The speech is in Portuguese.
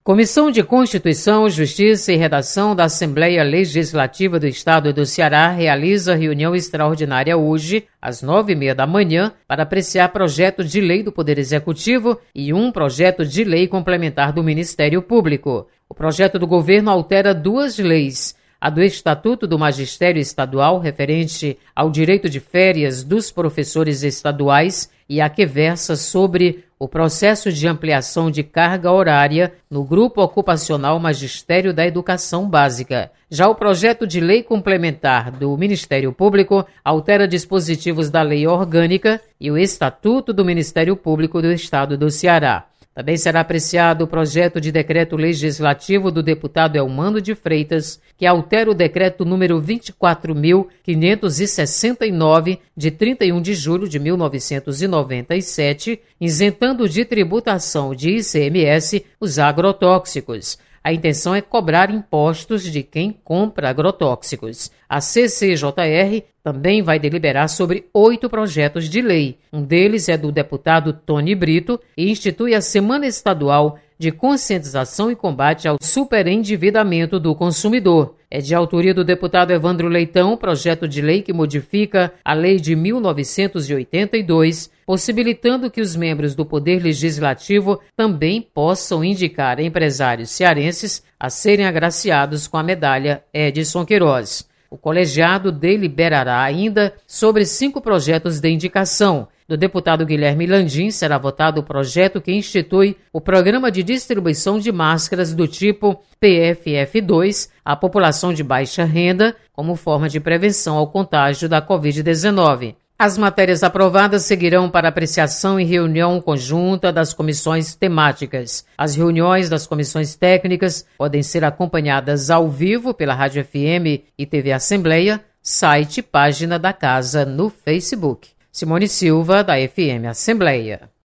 Comissão de Constituição, Justiça e Redação da Assembleia Legislativa do Estado do Ceará realiza reunião extraordinária hoje, às 9h30 da manhã, para apreciar projeto de lei do Poder Executivo e um projeto de lei complementar do Ministério Público. O projeto do governo altera duas leis: a do Estatuto do Magistério Estadual, referente ao direito de férias dos professores estaduais, e a que versa sobre o processo de ampliação de carga horária no Grupo Ocupacional Magistério da Educação Básica. Já o projeto de lei complementar do Ministério Público altera dispositivos da Lei Orgânica e o Estatuto do Ministério Público do Estado do Ceará. Também será apreciado o projeto de decreto legislativo do deputado Elmano de Freitas, que altera o decreto número 24.569, de 31 de julho de 1997, isentando de tributação de ICMS os agrotóxicos. A intenção é cobrar impostos de quem compra agrotóxicos. A CCJR também vai deliberar sobre 8 projetos de lei. Um deles é do deputado Tony Brito e institui a Semana Estadual de Conscientização e Combate ao Superendividamento do Consumidor. É de autoria do deputado Evandro Leitão o projeto de lei que modifica a Lei de 1982, possibilitando que os membros do Poder Legislativo também possam indicar empresários cearenses a serem agraciados com a medalha Edson Queiroz. O colegiado deliberará ainda sobre 5 projetos de indicação. Do deputado Guilherme Landim será votado o projeto que institui o Programa de Distribuição de Máscaras do tipo PFF2 à população de baixa renda, como forma de prevenção ao contágio da Covid-19. As matérias aprovadas seguirão para apreciação em reunião conjunta das comissões temáticas. As reuniões das comissões técnicas podem ser acompanhadas ao vivo pela Rádio FM e TV Assembleia, site e página da Casa no Facebook. Simone Silva, da FM Assembleia.